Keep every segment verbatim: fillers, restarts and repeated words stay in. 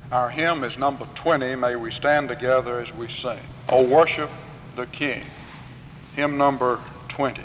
Our hymn is number twenty. May we stand together as we sing. Oh, worship the King. Hymn number twenty.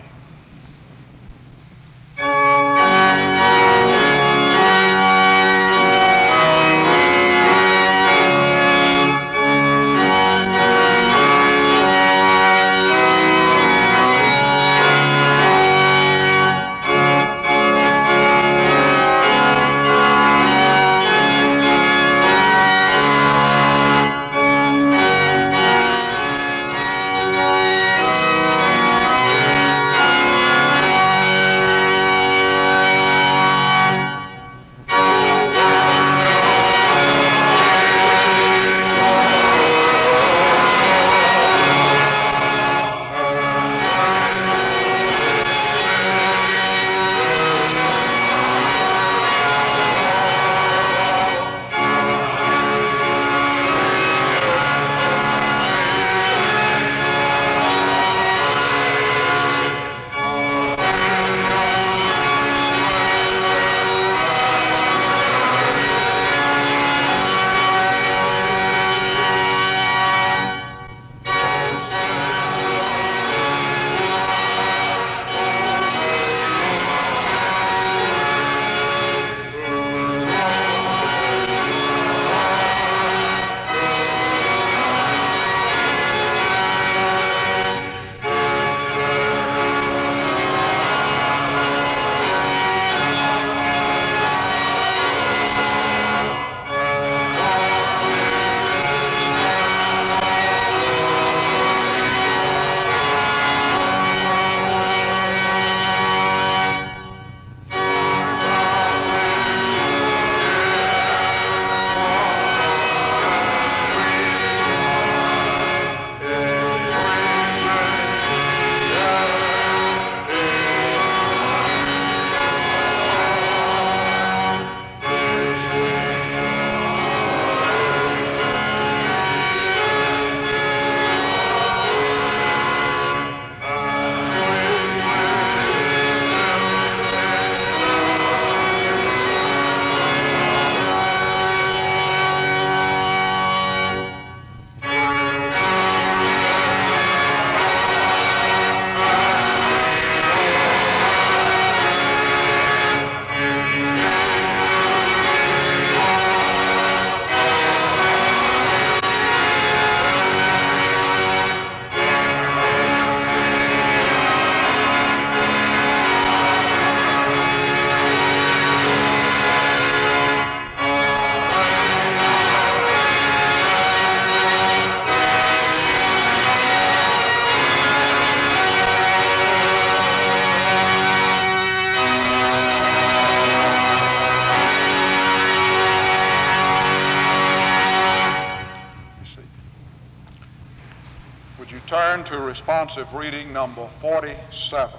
Turn to responsive reading number forty-seven.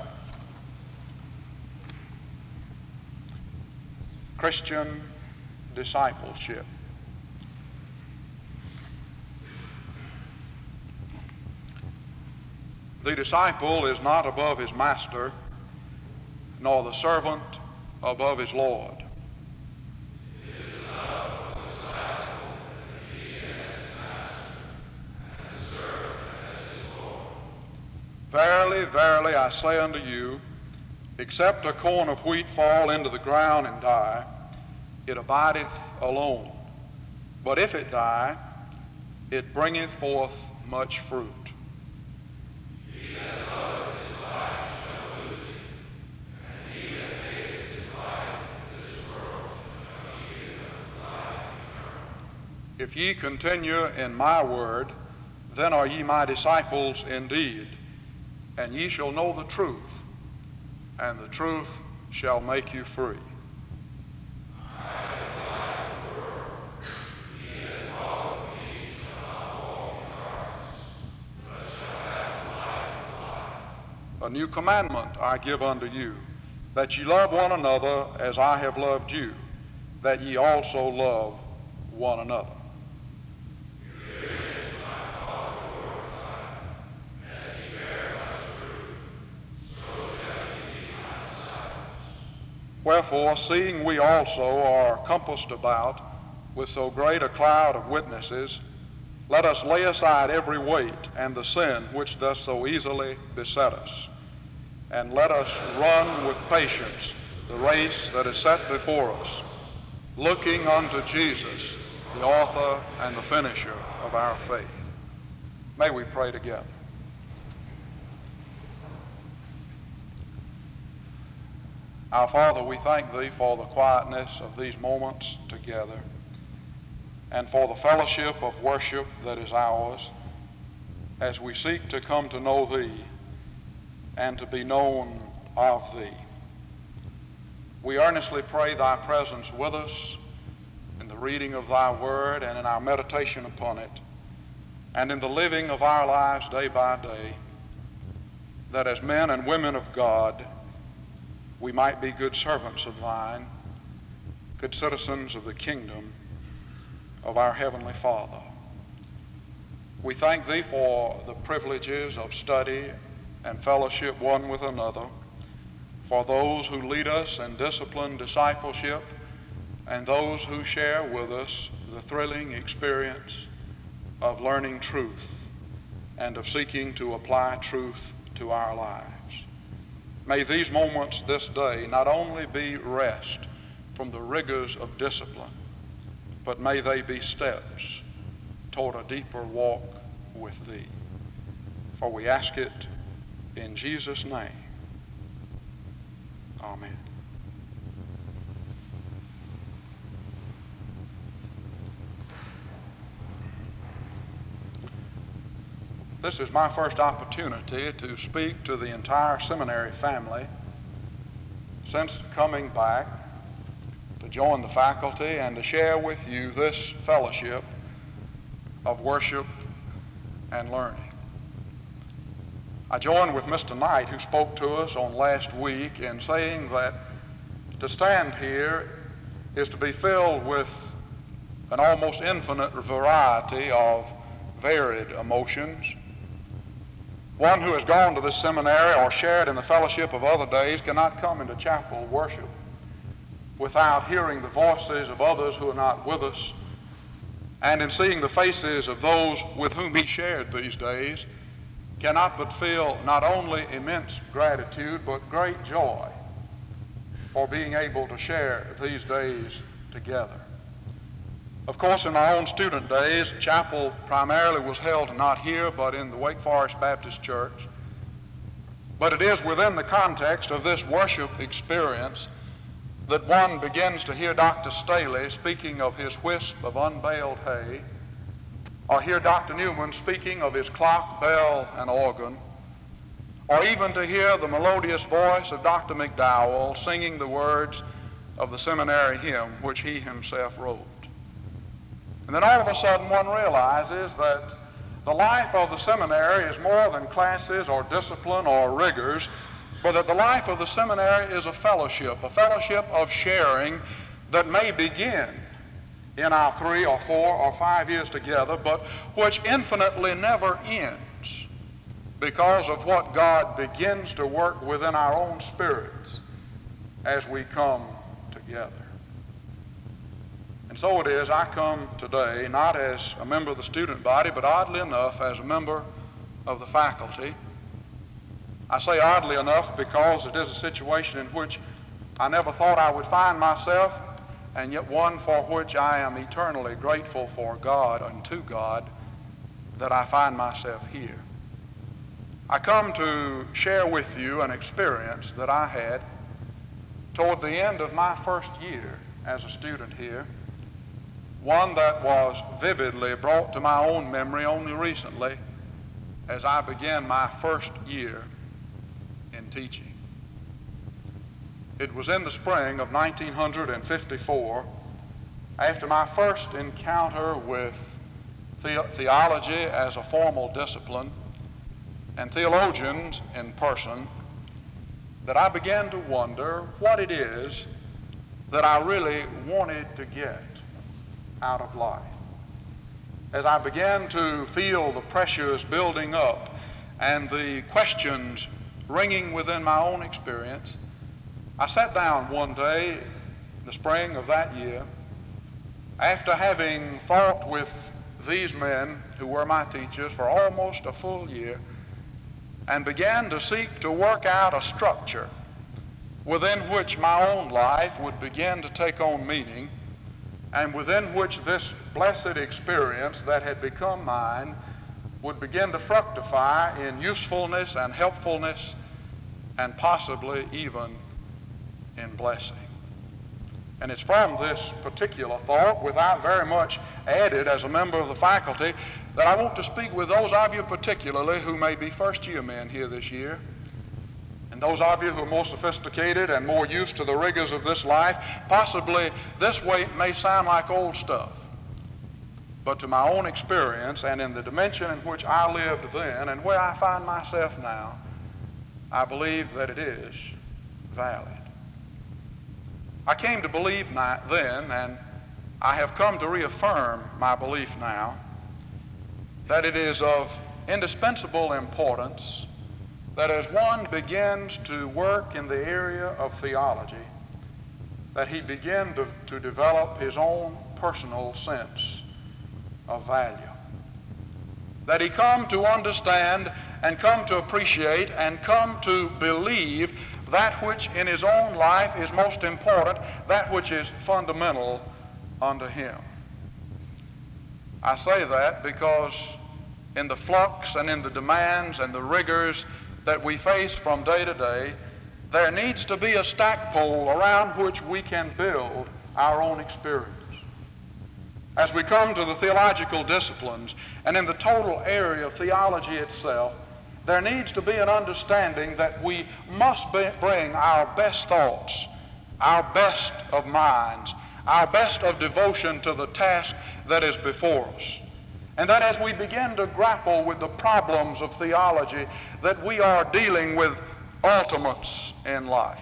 Christian discipleship. The disciple is not above his master, nor the servant above his Lord. Verily, verily, I say unto you, except a corn of wheat fall into the ground and die, it abideth alone. But if it die, it bringeth forth much fruit. He that loveth his life shall lose it, and he that hateth his life in this world shall keep it unto life eternal. If ye continue in my word, then are ye my disciples indeed. And ye shall know the truth, and the truth shall make you free. A new commandment I give unto you, that ye love one another as I have loved you, that ye also love one another. Wherefore, seeing we also are compassed about with so great a cloud of witnesses, let us lay aside every weight and the sin which does so easily beset us, and let us run with patience the race that is set before us, looking unto Jesus, the author and the finisher of our faith. May we pray together. Our Father, we thank Thee for the quietness of these moments together and for the fellowship of worship that is ours as we seek to come to know Thee and to be known of Thee. We earnestly pray Thy presence with us in the reading of Thy Word and in our meditation upon it, and in the living of our lives day by day, that as men and women of God, we might be good servants of Thine, good citizens of the kingdom of our Heavenly Father. We thank Thee for the privileges of study and fellowship one with another, for those who lead us in disciplined discipleship, and those who share with us the thrilling experience of learning truth and of seeking to apply truth to our lives. May these moments this day not only be rest from the rigors of discipline, but may they be steps toward a deeper walk with Thee. For we ask it in Jesus' name. Amen. This is my first opportunity to speak to the entire seminary family since coming back to join the faculty and to share with you this fellowship of worship and learning. I join with Mister Knight, who spoke to us on last week, in saying that to stand here is to be filled with an almost infinite variety of varied emotions. One who has gone to this seminary or shared in the fellowship of other days cannot come into chapel worship without hearing the voices of others who are not with us, and in seeing the faces of those with whom he shared these days, cannot but feel not only immense gratitude but great joy for being able to share these days together. Of course, in my own student days, chapel primarily was held not here, but in the Wake Forest Baptist Church. But it is within the context of this worship experience that one begins to hear Doctor Staley speaking of his wisp of unbaled hay, or hear Doctor Newman speaking of his clock, bell, and organ, or even to hear the melodious voice of Doctor McDowell singing the words of the seminary hymn which he himself wrote. And then all of a sudden one realizes that the life of the seminary is more than classes or discipline or rigors, but that the life of the seminary is a fellowship, a fellowship of sharing that may begin in our three or four or five years together, but which infinitely never ends because of what God begins to work within our own spirits as we come together. And so it is, I come today not as a member of the student body, but oddly enough as a member of the faculty. I say oddly enough because it is a situation in which I never thought I would find myself, and yet one for which I am eternally grateful for God and to God that I find myself here. I come to share with you an experience that I had toward the end of my first year as a student here, one that was vividly brought to my own memory only recently as I began my first year in teaching. It was in the spring of nineteen fifty-four, after my first encounter with the- theology as a formal discipline and theologians in person, that I began to wonder what it is that I really wanted to get out of life. As I began to feel the pressures building up and the questions ringing within my own experience, I sat down one day in the spring of that year After having thought with these men who were my teachers for almost a full year, and began to seek to work out a structure within which my own life would begin to take on meaning, and within which this blessed experience that had become mine would begin to fructify in usefulness and helpfulness, and possibly even in blessing. And it's from this particular thought, without very much added as a member of the faculty, that I want to speak with those of you particularly who may be first-year men here this year, and those of you who are more sophisticated and more used to the rigors of this life. Possibly this way may sound like old stuff, but to my own experience and in the dimension in which I lived then and where I find myself now, I believe that it is valid. I came to believe not then, and I have come to reaffirm my belief now, that it is of indispensable importance that as one begins to work in the area of theology, that he begin to, to develop his own personal sense of value. That he come to understand and come to appreciate and come to believe that which in his own life is most important, that which is fundamental unto him. I say that because in the flux and in the demands and the rigors that we face from day to day, there needs to be a stackpole around which we can build our own experience. As we come to the theological disciplines and in the total area of theology itself, there needs to be an understanding that we must be, bring our best thoughts, our best of minds, our best of devotion to the task that is before us. And that as we begin to grapple with the problems of theology, that we are dealing with ultimates in life.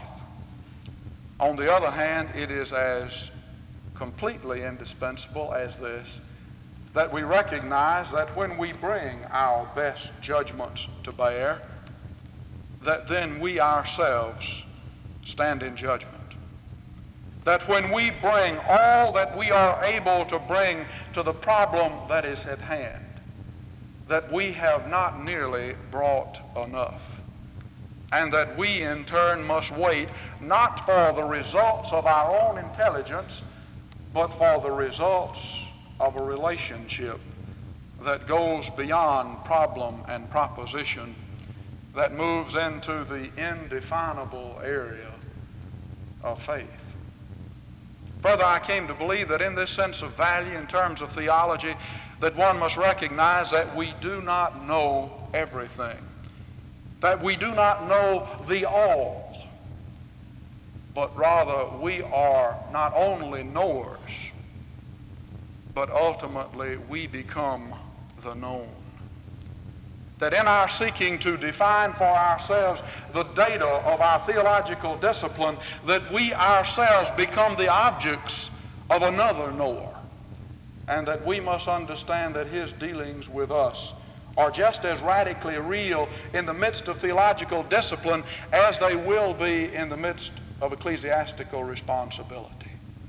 On the other hand, it is as completely indispensable as this, that we recognize that when we bring our best judgments to bear, that then we ourselves stand in judgment. That when we bring all that we are able to bring to the problem that is at hand, that we have not nearly brought enough. And that we in turn must wait not for the results of our own intelligence, but for the results of a relationship that goes beyond problem and proposition, that moves into the indefinable area of faith. Further, I came to believe that in this sense of value in terms of theology, that one must recognize that we do not know everything, that we do not know the all, but rather we are not only knowers, but ultimately we become the known. That in our seeking to define for ourselves the data of our theological discipline, that we ourselves become the objects of another knower, and that we must understand that his dealings with us are just as radically real in the midst of theological discipline as they will be in the midst of ecclesiastical responsibility.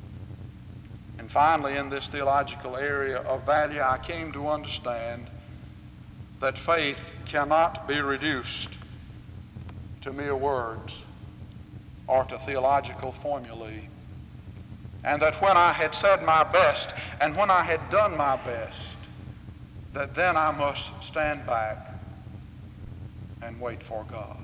And finally, in this theological area of value, I came to understand that faith cannot be reduced to mere words or to theological formulae. And that when I had said my best and when I had done my best, that then I must stand back and wait for God.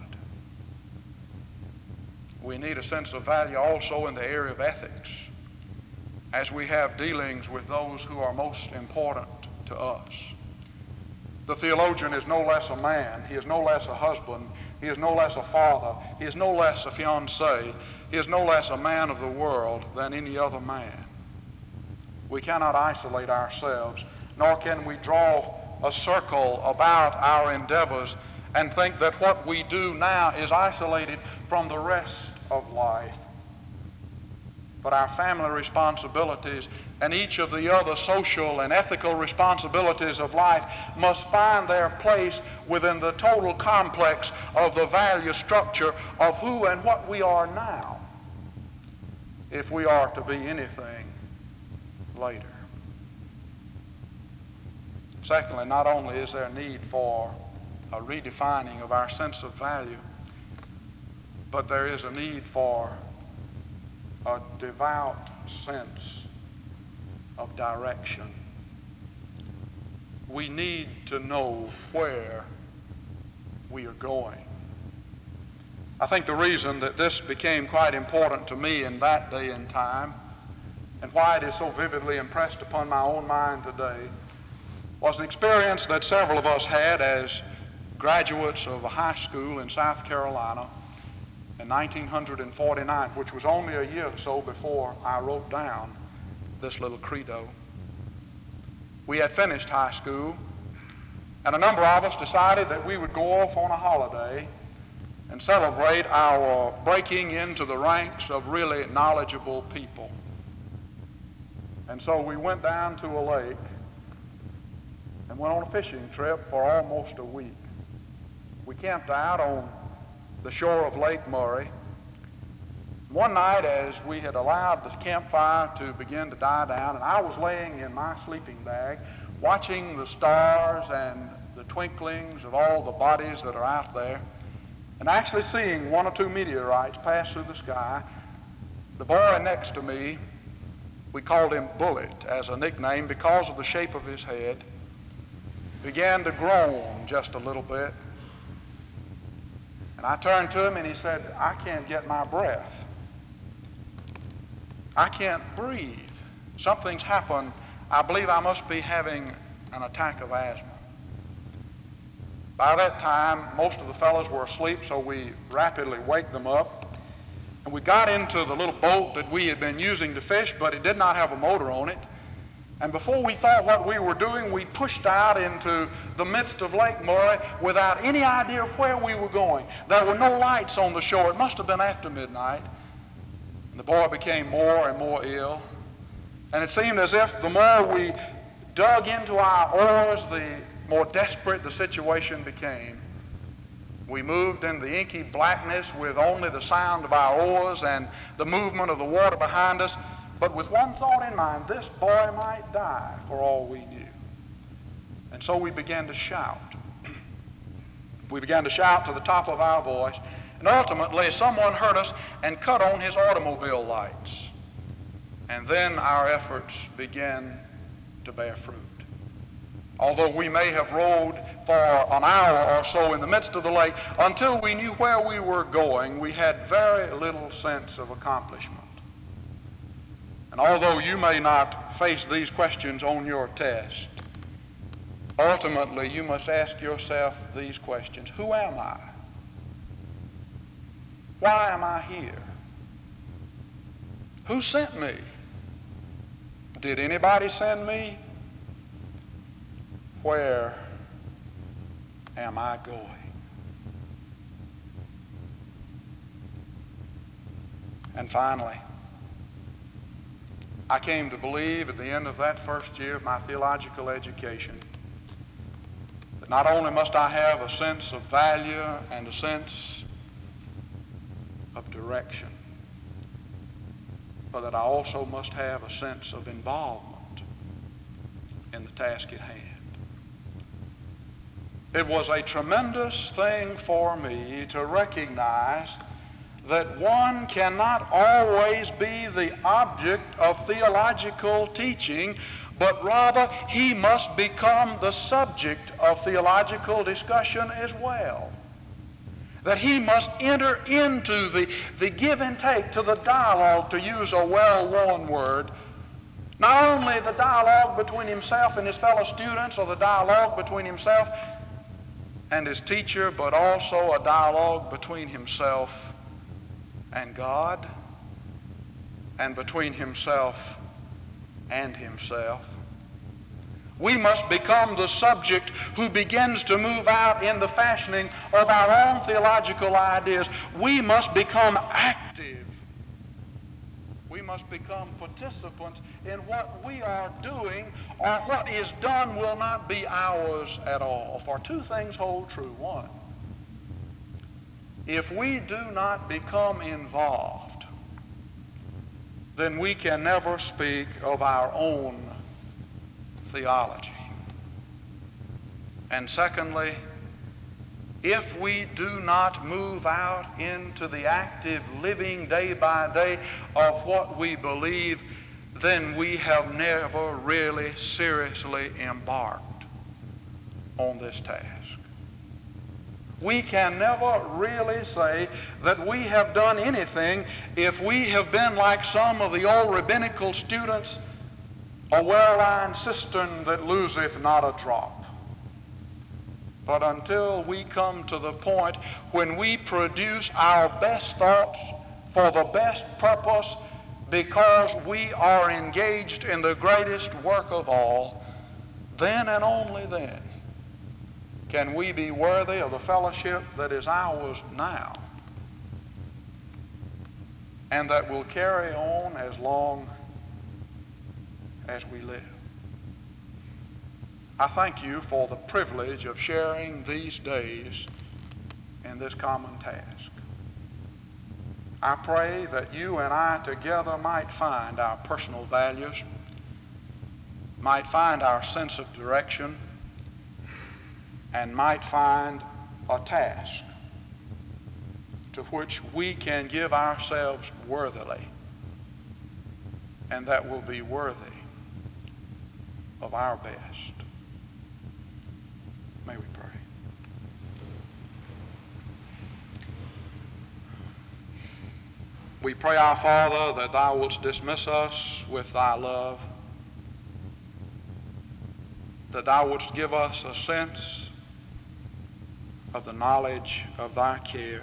We need a sense of value also in the area of ethics, as we have dealings with those who are most important to us. The theologian is no less a man, he is no less a husband, he is no less a father, he is no less a fiancé, he is no less a man of the world than any other man. We cannot isolate ourselves, nor can we draw a circle about our endeavors and think that what we do now is isolated from the rest of life. But our family responsibilities and each of the other social and ethical responsibilities of life must find their place within the total complex of the value structure of who and what we are now, if we are to be anything later. Secondly, not only is there a need for a redefining of our sense of value, but there is a need for a devout sense of direction. We need to know where we are going. I think the reason that this became quite important to me in that day and time, and why it is so vividly impressed upon my own mind today, was an experience that several of us had as graduates of a high school in South Carolina in nineteen forty-nine, which was only a year or so before I wrote down this little credo. We had finished high school, and a number of us decided that we would go off on a holiday and celebrate our breaking into the ranks of really knowledgeable people. And so we went down to a lake and went on a fishing trip for almost a week. We camped out on the shore of Lake Murray. One night, as we had allowed the campfire to begin to die down, and I was laying in my sleeping bag watching the stars and the twinklings of all the bodies that are out there, and actually seeing one or two meteorites pass through the sky, the boy next to me, we called him Bullet as a nickname because of the shape of his head, began to groan just a little bit. And I turned to him and he said, "I can't get my breath. I can't breathe. Something's happened. I believe I must be having an attack of asthma." By that time, most of the fellows were asleep, so we rapidly waked them up. And we got into the little boat that we had been using to fish, but it did not have a motor on it. And before we thought what we were doing, we pushed out into the midst of Lake Murray without any idea of where we were going. There were no lights on the shore. It must have been after midnight. And the boy became more and more ill. And it seemed as if the more we dug into our oars, the more desperate the situation became. We moved in the inky blackness with only the sound of our oars and the movement of the water behind us, but with one thought in mind: this boy might die for all we knew. And so we began to shout. We began to shout to the top of our voice, and ultimately someone heard us and cut on his automobile lights. And then our efforts began to bear fruit. Although we may have rowed for an hour or so in the midst of the lake, until we knew where we were going, we had very little sense of accomplishment. And although you may not face these questions on your test, ultimately you must ask yourself these questions: who am I? Why am I here? Who sent me? Did anybody send me? Where am I going? And finally, I came to believe at the end of that first year of my theological education that not only must I have a sense of value and a sense of direction, but that I also must have a sense of involvement in the task at hand. It was a tremendous thing for me to recognize that one cannot always be the object of theological teaching, but rather he must become the subject of theological discussion as well. That he must enter into the, the give and take, to the dialogue, to use a well-worn word, not only the dialogue between himself and his fellow students, or the dialogue between himself and his teacher, but also a dialogue between himself and God, and between himself and himself. We must become the subject who begins to move out in the fashioning of our own theological ideas. We must become active. We must become participants in what we are doing, or what is done will not be ours at all. For two things hold true. One, if we do not become involved, then we can never speak of our own theology. And secondly, if we do not move out into the active living day by day of what we believe, then we have never really seriously embarked on this task. We can never really say that we have done anything if we have been like some of the old rabbinical students, a well-lined cistern that loseth not a drop. But until we come to the point when we produce our best thoughts for the best purpose because we are engaged in the greatest work of all, then and only then can we be worthy of the fellowship that is ours now and that will carry on as long as we live. I thank you for the privilege of sharing these days in this common task. I pray that you and I together might find our personal values, might find our sense of direction, and might find a task to which we can give ourselves worthily, and that will be worthy of our best. May we pray. We pray, our Father, that thou wouldst dismiss us with thy love, that thou wouldst give us a sense of the knowledge of thy care,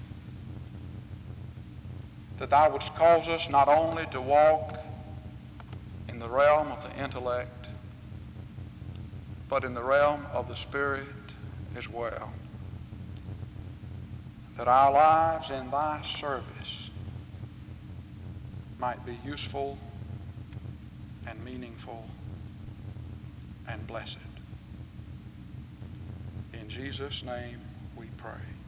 that thou wouldst cause us not only to walk in the realm of the intellect, but in the realm of the Spirit as well, that our lives in thy service might be useful and meaningful and blessed. In Jesus' name we pray.